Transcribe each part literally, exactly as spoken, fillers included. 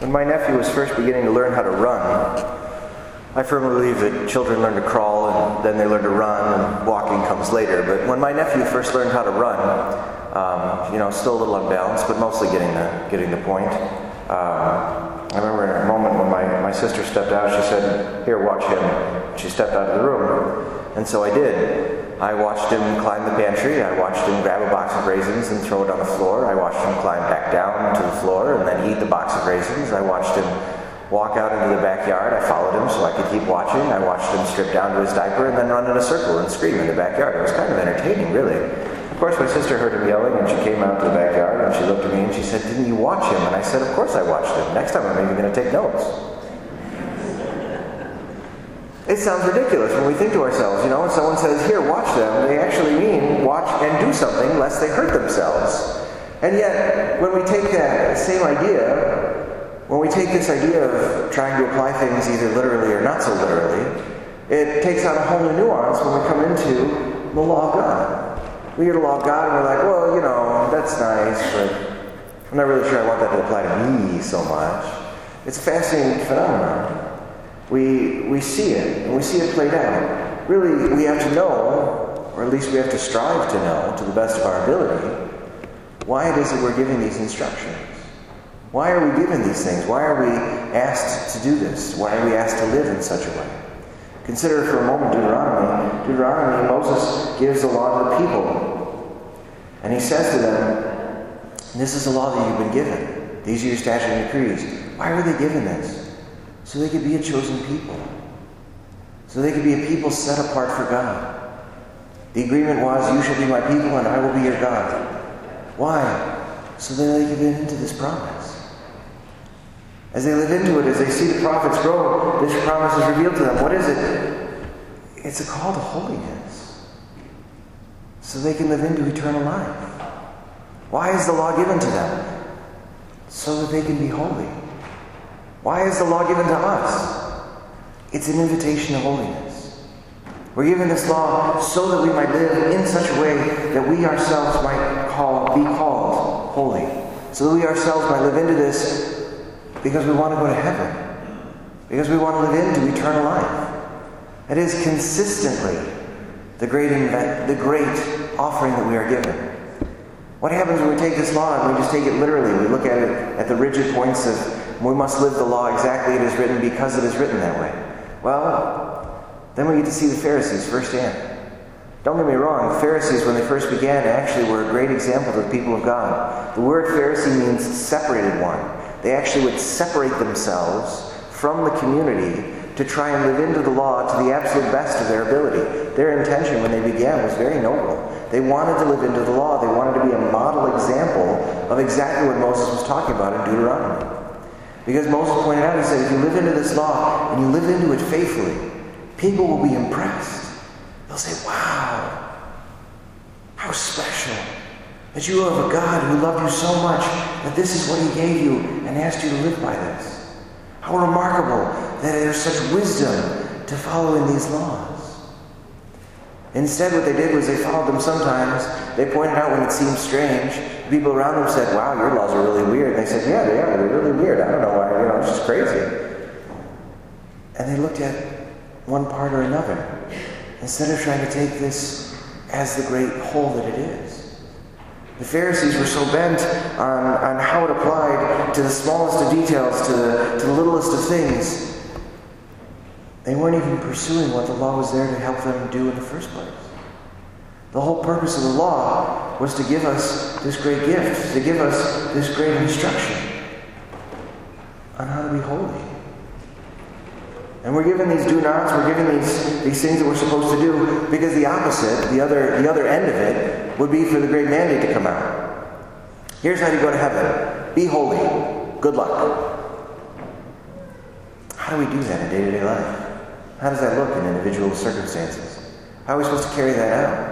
When my nephew was first beginning to learn how to run, I firmly believe that children learn to crawl and then they learn to run and walking comes later. But when my nephew first learned how to run, um, you know, still a little unbalanced, but mostly getting the, getting the point. Um, I remember in a moment when my, my sister stepped out, she said, "Here, watch him." She stepped out of the room. And so I did. I watched him climb the pantry. I watched him grab a box of raisins and throw it on the floor. I watched him climb back down to the floor and then eat the box of raisins. I watched him walk out into the backyard. I followed him so I could keep watching. I watched him strip down to his diaper and then run in a circle and scream in the backyard. It was kind of entertaining, really. Of course, my sister heard him yelling and she came out to the backyard and she looked at me and she said, "Didn't you watch him?" And I said, "Of course I watched him. Next time I'm maybe going to take notes." It sounds ridiculous when we think to ourselves, you know, when someone says, "Here, watch them," they actually mean watch and do something lest they hurt themselves. And yet, when we take that same idea, when we take this idea of trying to apply things either literally or not so literally, it takes on a whole new nuance when we come into the law of God. We hear the law of God and we're like, well, you know, that's nice, but I'm not really sure I want that to apply to me so much. It's a fascinating phenomenon. We we see it, and we see it played out. Really, we have to know, or at least we have to strive to know, to the best of our ability, why it is that we're giving these instructions. Why are we given these things? Why are we asked to do this? Why are we asked to live in such a way? Consider for a moment Deuteronomy. Deuteronomy, Moses gives the law to the people. And he says to them, "This is the law that you've been given. These are your statutes and decrees." Why were they given this? So they could be a chosen people. So they could be a people set apart for God. The agreement was, "You shall be my people and I will be your God." Why? So that they could live into this promise. As they live into it, as they see the prophets grow, this promise is revealed to them. What is it? It's a call to holiness. So they can live into eternal life. Why is the law given to them? So that they can be holy. Why is the law given to us? It's an invitation to holiness. We're given this law so that we might live in such a way that we ourselves might call, be called holy. So that we ourselves might live into this because we want to go to heaven. Because we want to live into eternal life. It is consistently the great, invent, the great offering that we are given. What happens when we take this law and we just take it literally? We look at it at the rigid points of we must live the law exactly as it is written because it is written that way. Well, then we get to see the Pharisees firsthand. Don't get me wrong, the Pharisees, when they first began, actually were a great example to the people of God. The word Pharisee means separated one. They actually would separate themselves from the community to try and live into the law to the absolute best of their ability. Their intention when they began was very noble. They wanted to live into the law. They wanted to be a model example of exactly what Moses was talking about in Deuteronomy. Because Moses pointed out, he said, if you live into this law and you live into it faithfully, people will be impressed. They'll say, "Wow, how special that you have a God who loved you so much that this is what he gave you and asked you to live by this. How remarkable that there's such wisdom to follow in these laws." Instead, what they did was they followed them sometimes. They pointed out when it seemed strange. The people around them said, "Wow, your laws are really weird." And they said, "Yeah, they are. They're really weird. I don't know why. You know, it's just crazy." And they looked at one part or another instead of trying to take this as the great whole that it is. The Pharisees were so bent on, on how it applied to the smallest of details, to the, to the littlest of things. They weren't even pursuing what the law was there to help them do in the first place. The whole purpose of the law was to give us this great gift, to give us this great instruction on how to be holy. And we're given these do-nots, we're given these, these things that we're supposed to do because the opposite, the other, the other end of it, would be for the great mandate to come out. Here's how you go to heaven. Be holy. Good luck. How do we do that in day-to-day life? How does that look in individual circumstances? How are we supposed to carry that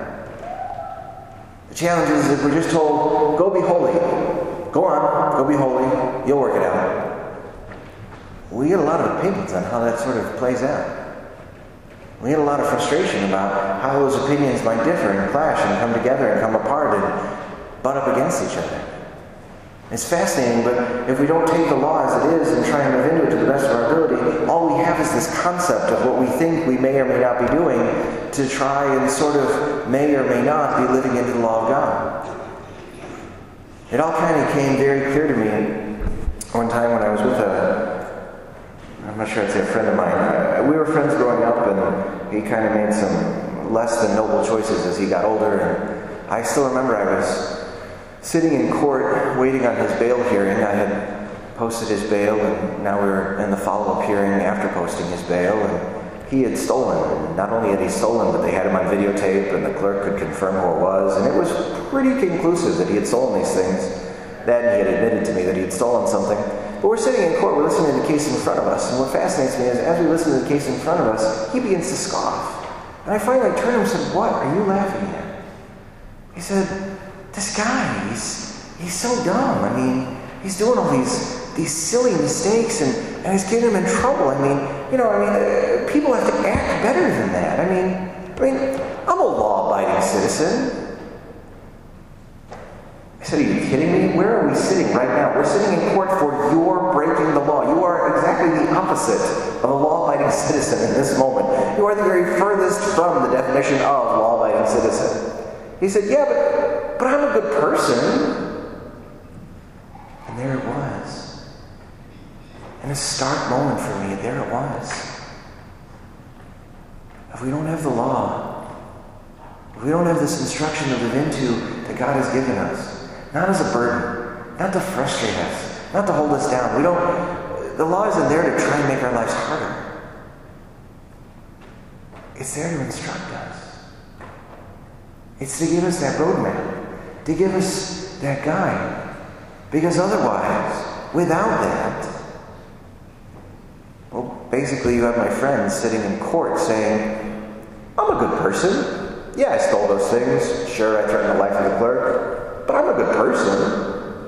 out? The challenge is that we're just told, go be holy. Go on, go be holy. You'll work it out. We get a lot of opinions on how that sort of plays out. We get a lot of frustration about how those opinions might differ and clash and come together and come apart and butt up against each other. It's fascinating, but if we don't take the law as it is and try and live into it to the best of our ability, all we have is this concept of what we think we may or may not be doing to try and sort of may or may not be living into the law of God. It all kind of came very clear to me one time when I was with a, I'm not sure I'd say a friend of mine. We were friends growing up, and he kind of made some less than noble choices as he got older. And I still remember I was sitting in court waiting on his bail hearing. I had posted his bail, and now we were in the follow-up hearing after posting his bail, and he had stolen. And not only had he stolen, but they had him on videotape, and the clerk could confirm who it was, and it was pretty conclusive that he had stolen these things. Then he had admitted to me that he had stolen something. But we're sitting in court, we're listening to the case in front of us, and what fascinates me is as we listen to the case in front of us, he begins to scoff. And I finally turned to him and said, "What are you laughing at?" He said, "This guy, he's he's so dumb. I mean, he's doing all these these silly mistakes, and, and he's getting him in trouble. I mean, you know, I mean, uh, people have to act better than that. I mean, I mean, I'm a law-abiding citizen." I said, "Are you kidding me? Where are we sitting right now? We're sitting in court for your breaking the law. You are exactly the opposite of a law-abiding citizen in this moment. You are the very furthest from the definition of law-abiding citizen." He said, "Yeah, but, but I'm a good person." And there it was. In a stark moment for me, there it was. If we don't have the law, if we don't have this instruction to live into that God has given us, not as a burden, not to frustrate us, not to hold us down. We don't, the law isn't there to try and make our lives harder. It's there to instruct us. It's to give us that roadmap, to give us that guide. Because otherwise, without that, well, basically you have my friends sitting in court saying, "I'm a good person. Yeah, I stole those things. Sure, I threatened the life of the clerk, but I'm a good person."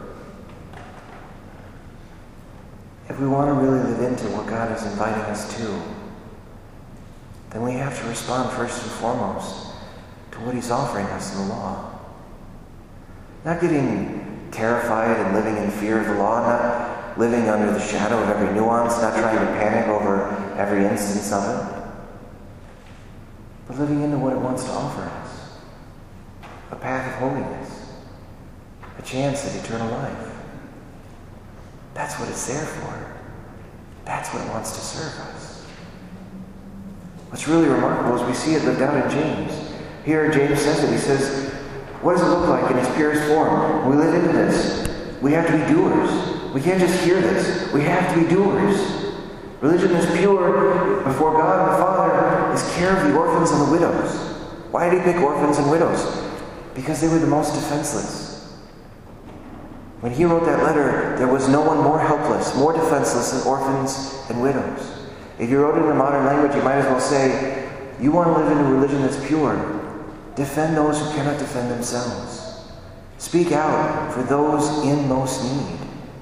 If we want to really live into what God is inviting us to, then we have to respond first and foremost to what He's offering us in the law. Not getting terrified and living in fear of the law, not living under the shadow of every nuance, not trying to panic over every instance of it, but living into what it wants to offer us. A path of holiness, a chance at eternal life. That's what it's there for. That's what it wants to serve us. What's really remarkable is we see it lived out in James. Here James says it. He says, what does it look like in its purest form? We live into this. We have to be doers. We can't just hear this. We have to be doers. Religion is pure before God and the Father is care of the orphans and the widows. Why did He pick orphans and widows? Because they were the most defenseless. When he wrote that letter, there was no one more helpless, more defenseless than orphans and widows. If you wrote it in a modern language, you might as well say, you want to live in a religion that's pure. Defend those who cannot defend themselves. Speak out for those in most need.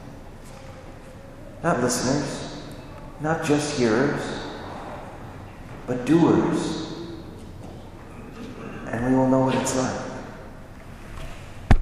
Not listeners, not just hearers, but doers. And we will know what it's like.